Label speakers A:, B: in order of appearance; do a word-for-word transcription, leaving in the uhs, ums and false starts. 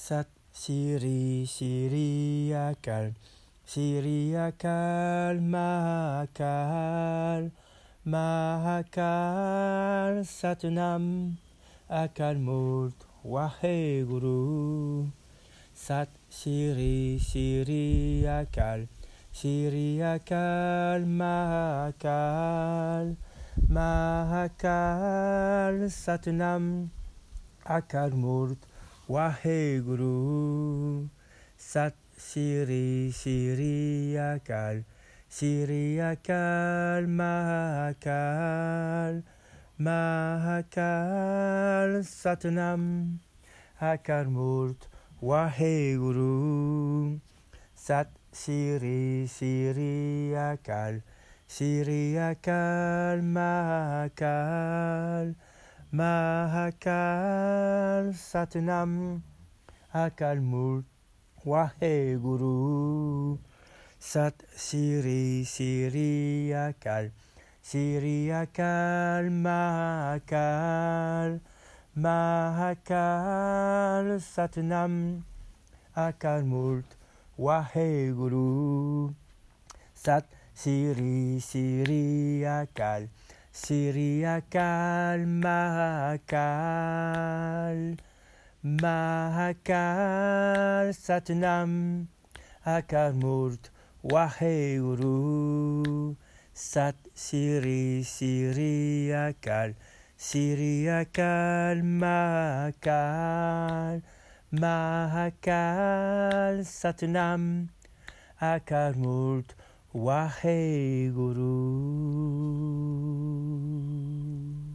A: Sat Siri Siri Akal Siri Akal Mahakal Mahakal Satnam Akal Murt Waheguru Sat Siri Siri Akal Siri Akal Mahakal Mahakal Satnam Akal Murt Waheguru Sat Siri Siri Akal Siri Akal Mahakal Mahakal Satnam Akal Murt Waheguru Sat Siri Siri Akal Siri Akal Mahakal Mahakal Satnam Akal Murt Waheguru Sat Siri Siri Akal Siri Akal Mahakal Mahakal Satnam Akal Murt Waheguru Sat Siri Siri Akal Siri Akal Mahakal Mahakal Satnam Akal Murt Waheguru Sat Siri Siri Akal Siri Akal Mahakal Mahakal Satnam Akal Murt Waheguru.